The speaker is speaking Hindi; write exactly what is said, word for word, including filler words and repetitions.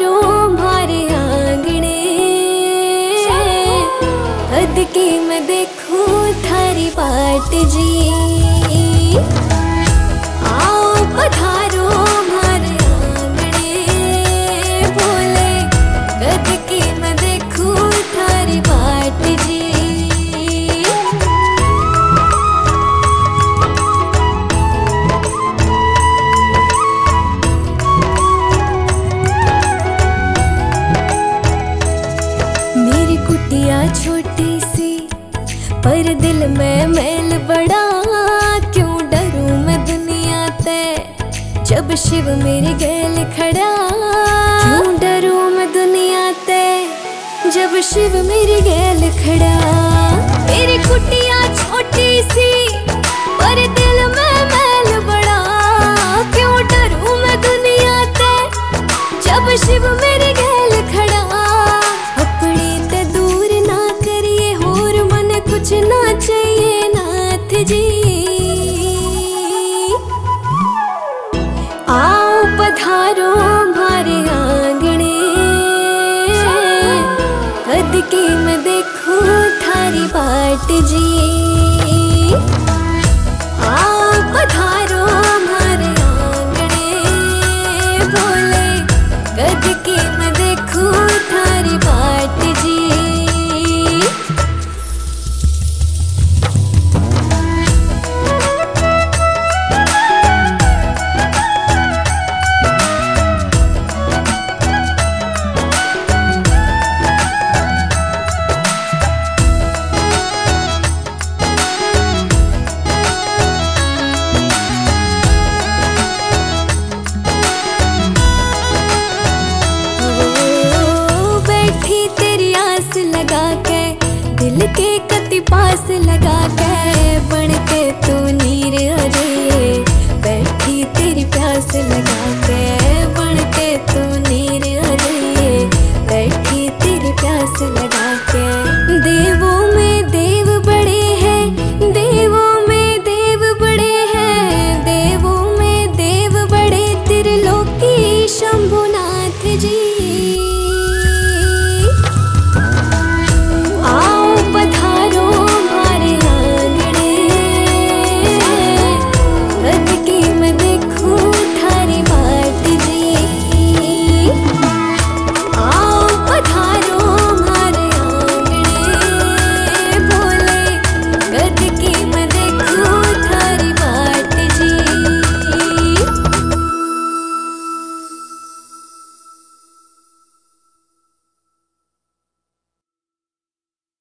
पधारो मारे आंगणे, कद की मैं देखूं थारी बाट जी। आओ पधारो मारे आंगणे, बोले कद की मैं देखूं थारी बाट जी। कुटिया छोटी सी पर दिल में मैल बड़ा, क्यों डरूं मैं दुनिया ते जब शिव मेरे गैल खड़ा। क्यों डरूं मैं दुनिया ते जब शिव मेरे गैल खड़ा। मेरी कुटिया छोटी सी पर दिल में मैल बड़ा, क्यों डरूं मैं दुनिया ते जब शिव मेरे गैल खड़ा। कुछ ना चाहिए नाथ जी, आओ पधारो मारे आंगणे, कद की मैं देखूं थारी बाट जी।